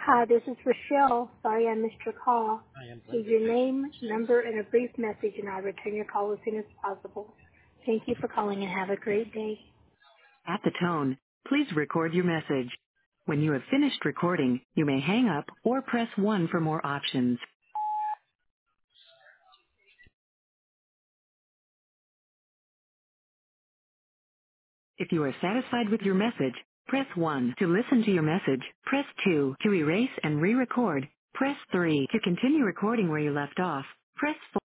Hi, this is Rochelle. Sorry I missed your call. I am Leave Glenn. your name, number, and a brief message, and I'll return your call as soon as possible. Thank you for calling and have a great day. At the tone, please record your message. When you have finished recording, you may hang up or press 1 for more options. If you are satisfied with your message, press 1 to listen to your message. Press 2 to erase and re-record. Press 3 to continue recording where you left off. Press 4